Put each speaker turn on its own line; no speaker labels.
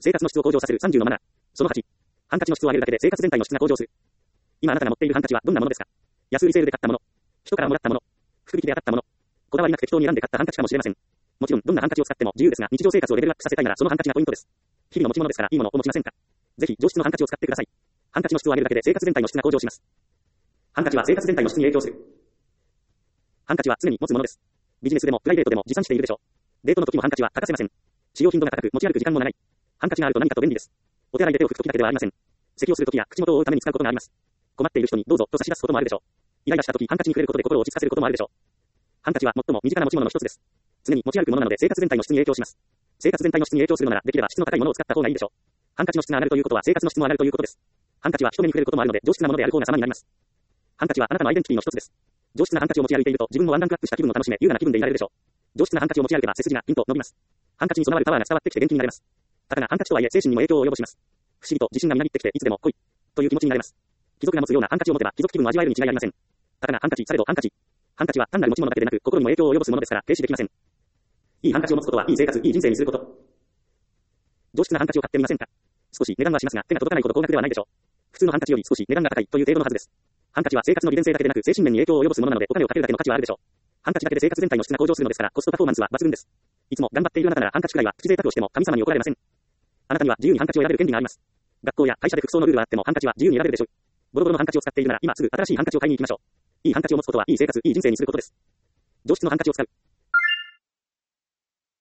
生活の質を向上させる30のマナー。その8。ハンカチの質を上げるだけで生活全体の質が向上する。今あなたが持っているハンカチはどんなものですか？安売りセールで買ったもの。人からもらったもの。福引きで当たったもの。こだわりなく適当に選んで買ったハンカチかもしれません。もちろんどんなハンカチを使っても自由ですが、日常生活をレベルアップさせたいならそのハンカチがポイントです。日々の持ち物ですからいいものをお持ちませんか？ぜひ上質のハンカチを使ってください。ハンカチの質を上げるだけで生活全体の質が向上します。ハンカチは生活全体の質に影響する。ハンカチは常に持つものです。ビジネスでもプライベートでも持参しているでしょう。デートの時もハンカチは欠かせません。使用頻度が高く持ち歩く時間も長い。ハンカチがあると何かと便利です。お手洗いで手を拭く時だけではありません。咳をする時や口元を覆うために使うことがあります。困っている人にどうぞと差し出すこともあるでしょう。イライラした時ハンカチに触れることで心を落ち着かせることもあるでしょう。ハンカチは最も身近な持ち物の一つです。常に持ち歩くものなので生活全体の質に影響します。生活全体の質に影響するのならできれば質の高いものを使った方がいいでしょう。ハンカチの質が上がるということは生活の質も上がるということです。ハンカチは人目に触れることもあるので上質なものである方が様になります。ハンカチはあなたのアイデンティティの一つです。上質なハンカチを持ち歩いていると自分もワンランクアップした気分を楽しめ優雅な気分でいられるでしょう。上質なハンカチを持ち歩けば背筋がピンと伸びます。ハンカチに備わるパワーが伝わってきて元気になれます。たかがハンカチとはいえ精神にも影響を及ぼします。不思議と自信がみなぎってきていつでも来いという気持ちになれます。貴族が持つようなハンカチを持てば貴族気分を味わえるに違いありません。たかがハンカチされどハンカチ。ハンカチは単なる持ち物だけでなく心にも影響を及ぼすものですから軽視できません。いいハンカチを持つことはいい生活、いい人生にすること。上質なハンカチを買ってみませんか？少し値段はしますが手が届かないほど高額ではないでしょう。普通のハンカチより少し値段が高いという程度のはずです。ハンカチは生活の利便性だけでなく精神面に影響を及ぼすものなのでお金をかけるだけの価値はあるでしょう。ハンカチだけで生活全体の質が向上するのですからコストパフォーマンスは抜群です。いつも頑張っているあなたならハンカチくらいはプチ贅沢をしても神様に怒られません。あなたには自由にハンカチを選べる権利があります。学校や会社で服装のルールがあってもハンカチは自由に選べるでしょう。ボロボロのハンカチを使っているなら今すぐ新しいハンカチを買いに行きましょう。いいハンカチを持つことはいい生活、いい人生にすることです。上質のハンカチを使う。